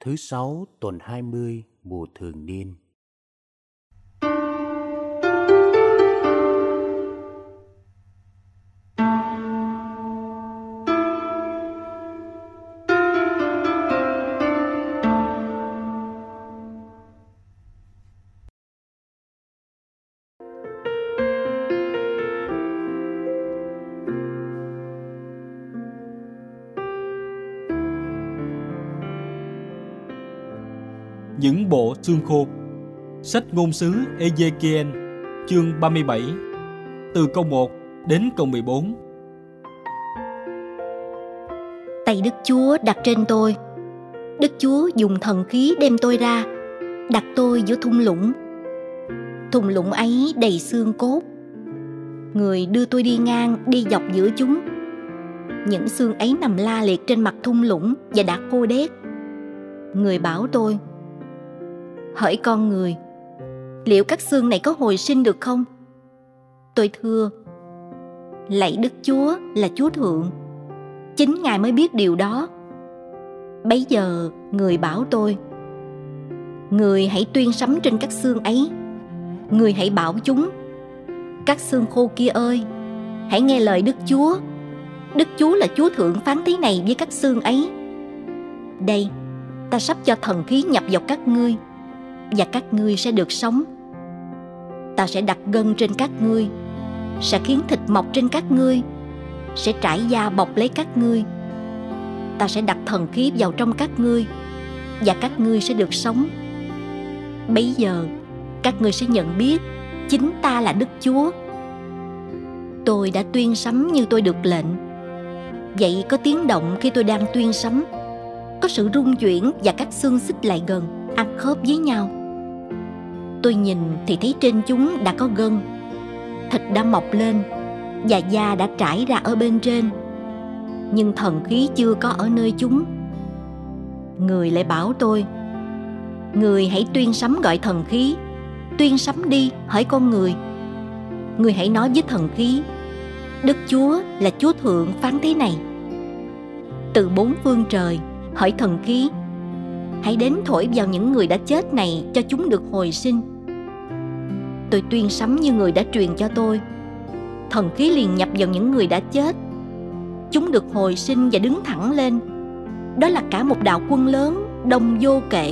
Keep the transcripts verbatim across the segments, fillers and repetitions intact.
thứ sáu tuần hai mươi mùa thường niên. Những bộ xương khô. Sách ngôn sứ Ê-giê-ki-ên chương ba mươi bảy, từ câu một đến câu mười bốn. Tay Đức Chúa đặt trên tôi. Đức Chúa dùng thần khí đem tôi ra, đặt tôi giữa thung lũng. Thung lũng ấy đầy xương cốt. Người đưa tôi đi ngang, đi dọc giữa chúng. Những xương ấy nằm la liệt trên mặt thung lũng và đã khô đét. Người bảo tôi: hỡi con người, liệu các xương này có hồi sinh được không? Tôi thưa: lạy Đức Chúa là Chúa Thượng, chính Ngài mới biết điều đó. Bấy giờ người bảo tôi: người hãy tuyên sấm trên các xương ấy. Người hãy bảo chúng: các xương khô kia ơi, hãy nghe lời Đức Chúa. Đức Chúa là Chúa Thượng phán thế này với các xương ấy: đây, ta sắp cho thần khí nhập vào các ngươi, và các ngươi sẽ được sống. Ta sẽ đặt gân trên các ngươi, sẽ khiến thịt mọc trên các ngươi, sẽ trải da bọc lấy các ngươi. Ta sẽ đặt thần khí vào trong các ngươi, và các ngươi sẽ được sống. Bấy giờ các ngươi sẽ nhận biết chính ta là Đức Chúa. Tôi đã tuyên sấm như tôi được lệnh. Vậy có tiếng động khi tôi đang tuyên sấm, có sự rung chuyển và các xương xích lại gần, ăn khớp với nhau. Tôi nhìn thì thấy trên chúng đã có gân, thịt đã mọc lên và da đã trải ra ở bên trên, nhưng thần khí chưa có ở nơi chúng. Người lại bảo tôi: người hãy tuyên sấm gọi thần khí. Tuyên sấm đi, hỡi con người. Người hãy nói với thần khí: Đức Chúa là Chúa Thượng phán thế này: từ bốn phương trời, hỡi thần khí, hãy đến thổi vào những người đã chết này cho chúng được hồi sinh. Tôi tuyên sấm như người đã truyền cho tôi. Thần khí liền nhập vào những người đã chết. Chúng được hồi sinh và đứng thẳng lên. Đó là cả một đạo quân lớn, đông vô kể.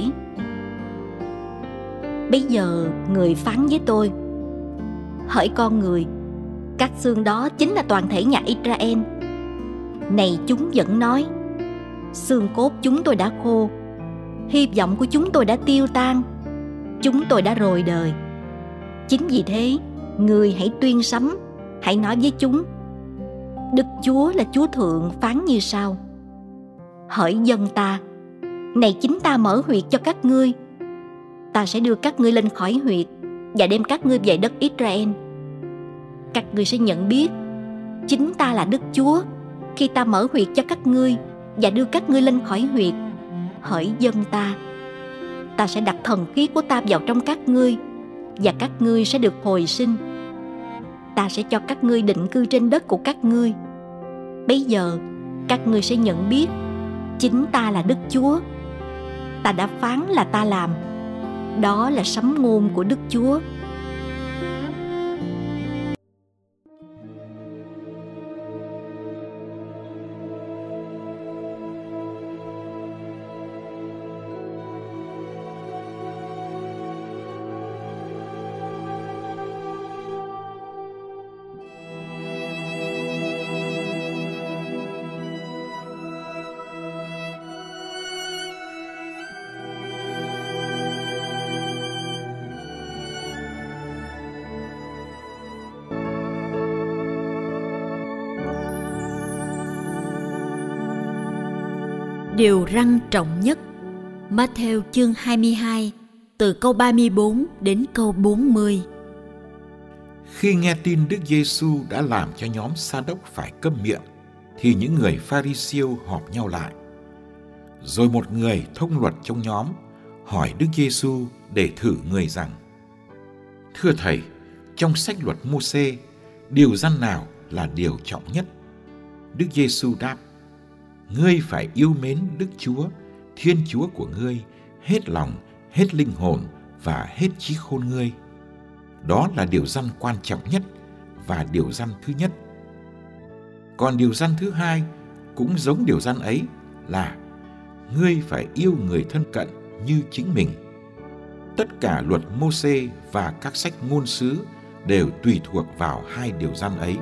Bây giờ người phán với tôi: hỡi con người, các xương đó chính là toàn thể nhà Israel. Này, chúng vẫn nói: xương cốt chúng tôi đã khô, hy vọng của chúng tôi đã tiêu tan, chúng tôi đã rồi đời. Chính vì thế, người hãy tuyên sấm, hãy nói với chúng: Đức Chúa là Chúa Thượng phán như sau: hỡi dân ta, này chính ta mở huyệt cho các ngươi. Ta sẽ đưa các ngươi lên khỏi huyệt và đem các ngươi về đất Israel. Các ngươi sẽ nhận biết chính ta là Đức Chúa khi ta mở huyệt cho các ngươi và đưa các ngươi lên khỏi huyệt. Hỡi dân ta, ta sẽ đặt thần khí của ta vào trong các ngươi, và các ngươi sẽ được hồi sinh. Ta sẽ cho các ngươi định cư trên đất của các ngươi. Bây giờ các ngươi sẽ nhận biết chính ta là Đức Chúa. Ta đã phán là ta làm. Đó là sấm ngôn của Đức Chúa. Điều răn trọng nhất. Ma-theo chương hai mươi hai, từ câu ba mươi bốn đến câu bốn mươi. Khi nghe tin Đức Giêsu đã làm cho nhóm Sa-đốc phải câm miệng, thì những người Pha-ri-siêu họp nhau lại. Rồi một người thông luật trong nhóm hỏi Đức Giêsu để thử người rằng: thưa thầy, trong sách luật Mô-sê, điều răn nào là điều trọng nhất? Đức Giêsu đáp: ngươi phải yêu mến Đức Chúa, Thiên Chúa của ngươi hết lòng, hết linh hồn và hết trí khôn ngươi. Đó là điều răn quan trọng nhất và điều răn thứ nhất. Còn điều răn thứ hai cũng giống điều răn ấy là ngươi phải yêu người thân cận như chính mình. Tất cả luật Mô-sê và các sách ngôn sứ đều tùy thuộc vào hai điều răn ấy.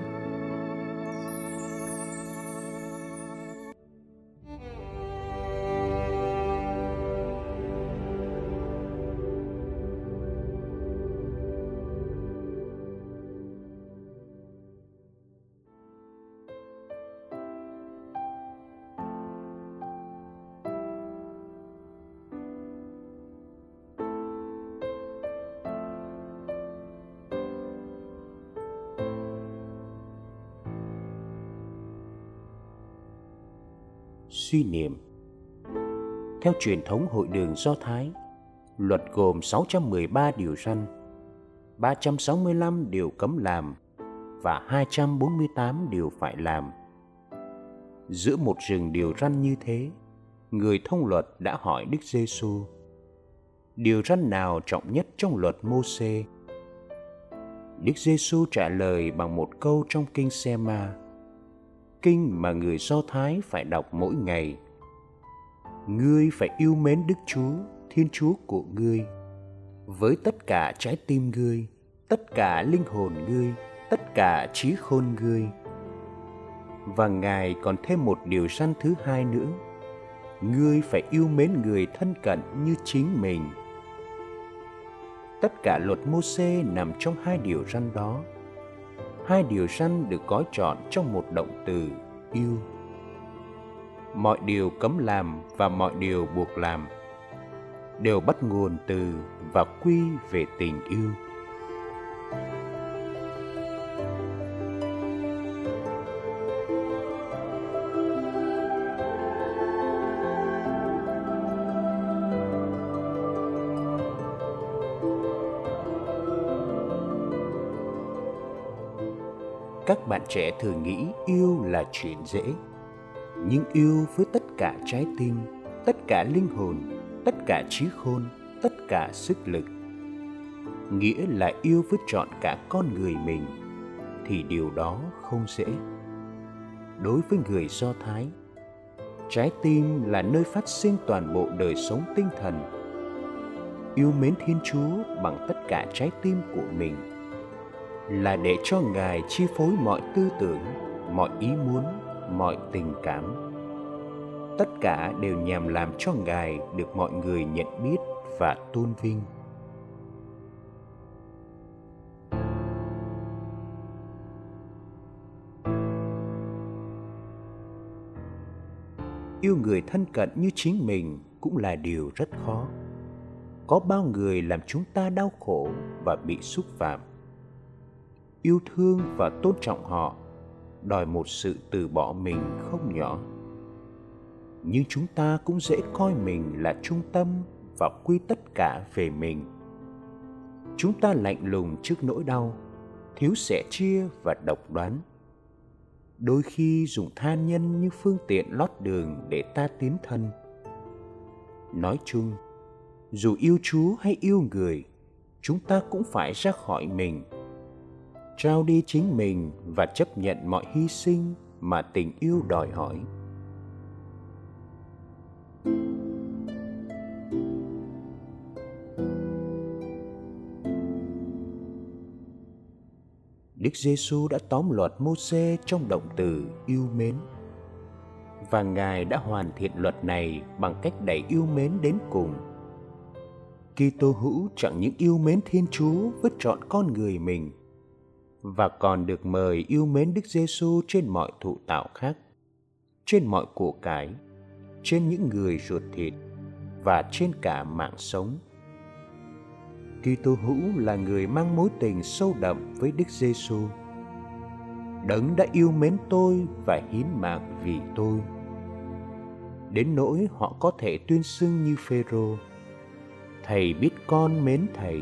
Suy niệm. Theo truyền thống Hội đường Do Thái, luật gồm sáu trăm mười ba điều răn, ba trăm sáu mươi lăm điều cấm làm và hai trăm bốn mươi tám điều phải làm. Giữa một rừng điều răn như thế, người thông luật đã hỏi Đức Giê-xu: điều răn nào trọng nhất trong luật Mô-sê? Đức Giê-xu trả lời bằng một câu trong kinh Se-ma, kinh mà người Do Thái phải đọc mỗi ngày: ngươi phải yêu mến Đức Chúa, Thiên Chúa của ngươi, với tất cả trái tim ngươi, tất cả linh hồn ngươi, tất cả trí khôn ngươi. Và Ngài còn thêm một điều răn thứ hai nữa: ngươi phải yêu mến người thân cận như chính mình. Tất cả luật Mô-sê nằm trong hai điều răn đó. Hai điều răn được gói trọn trong một động từ yêu. Mọi điều cấm làm và mọi điều buộc làm đều bắt nguồn từ và quy về tình yêu. Các bạn trẻ thường nghĩ yêu là chuyện dễ, nhưng yêu với tất cả trái tim, tất cả linh hồn, tất cả trí khôn, tất cả sức lực, nghĩa là yêu với trọn cả con người mình, thì điều đó không dễ. Đối với người Do Thái, trái tim là nơi phát sinh toàn bộ đời sống tinh thần. Yêu mến Thiên Chúa bằng tất cả trái tim của mình là để cho Ngài chi phối mọi tư tưởng, mọi ý muốn, mọi tình cảm. Tất cả đều nhằm làm cho Ngài được mọi người nhận biết và tôn vinh. Yêu người thân cận như chính mình cũng là điều rất khó. Có bao người làm chúng ta đau khổ và bị xúc phạm. Yêu thương và tôn trọng họ đòi một sự từ bỏ mình không nhỏ. Nhưng chúng ta cũng dễ coi mình là trung tâm và quy tất cả về mình. Chúng ta lạnh lùng trước nỗi đau, thiếu sẻ chia và độc đoán. Đôi khi dùng tha nhân như phương tiện lót đường để ta tiến thân. Nói chung, dù yêu Chúa hay yêu người, chúng ta cũng phải ra khỏi mình, trao đi chính mình và chấp nhận mọi hy sinh mà tình yêu đòi hỏi. Đức Giê-xu đã tóm luật Mô-sê trong động từ yêu mến, và Ngài đã hoàn thiện luật này bằng cách đẩy yêu mến đến cùng. Kitô hữu chẳng những yêu mến Thiên Chúa với trọn con người mình, và còn được mời yêu mến Đức Giê-xu trên mọi thụ tạo khác, trên mọi của cải, trên những người ruột thịt và trên cả mạng sống. Kitô hữu là người mang mối tình sâu đậm với Đức Giê-xu. Đấng đã yêu mến tôi và hiến mạng vì tôi, đến nỗi họ có thể tuyên xưng như Phêrô: Thầy biết con mến Thầy.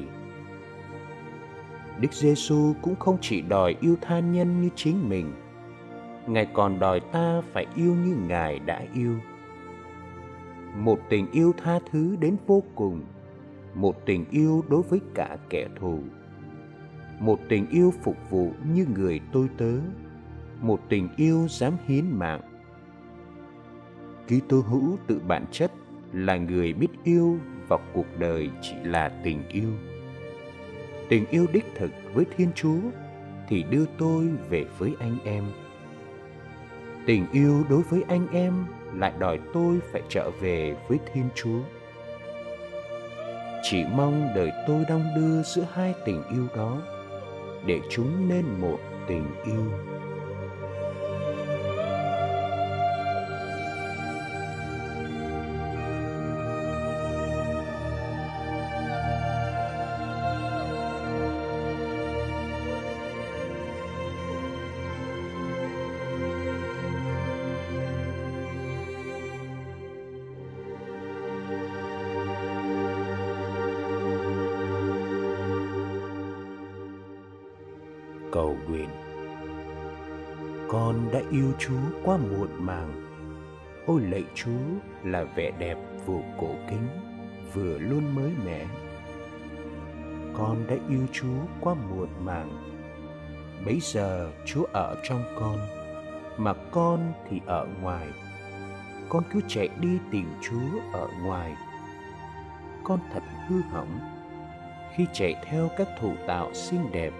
Đức Giê-xu cũng không chỉ đòi yêu tha nhân như chính mình, Ngài còn đòi ta phải yêu như Ngài đã yêu. một tình yêu tha thứ đến vô cùng, một tình yêu đối với cả kẻ thù, một tình yêu phục vụ như người tôi tớ, một tình yêu dám hiến mạng. Kitô hữu tự bản chất là người biết yêu và cuộc đời chỉ là tình yêu. Tình yêu đích thực với Thiên Chúa thì đưa tôi về với anh em. Tình yêu đối với anh em lại đòi tôi phải trở về với Thiên Chúa. Chỉ mong đời tôi đong đưa giữa hai tình yêu đó, để chúng nên một tình yêu. Cầu nguyện. Con đã yêu Chúa quá muộn màng. Ôi lạy Chúa là vẻ đẹp vừa cổ kính, vừa luôn mới mẻ. Con đã yêu Chúa quá muộn màng. Bấy giờ Chúa ở trong con, mà con thì ở ngoài. Con cứ chạy đi tìm Chúa ở ngoài. Con thật hư hỏng khi chạy theo các thủ tạo xinh đẹp.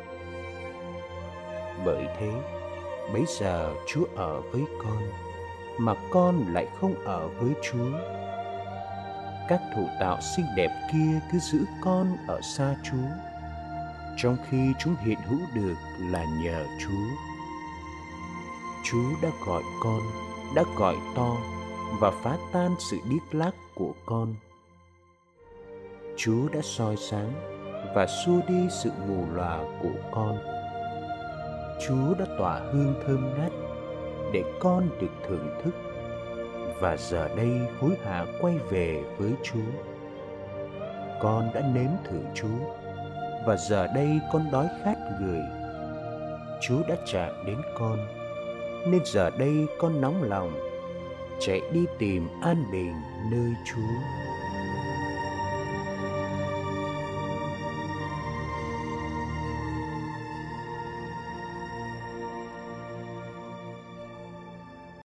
Bởi thế, bấy giờ Chúa ở với con, mà con lại không ở với Chúa. Các thủ tạo xinh đẹp kia cứ giữ con ở xa Chúa, trong khi chúng hiện hữu được là nhờ Chúa. Chúa đã gọi con, đã gọi to và phá tan sự điếc lác của con. Chúa đã soi sáng và xua đi sự mù lòa của con. Chúa đã tỏa hương thơm ngát để con được thưởng thức, và giờ đây hối hả quay về với Chúa. Con đã nếm thử Chúa, và giờ đây con đói khát người. Chúa đã chạm đến con, nên giờ đây con nóng lòng chạy đi tìm an bình nơi Chúa.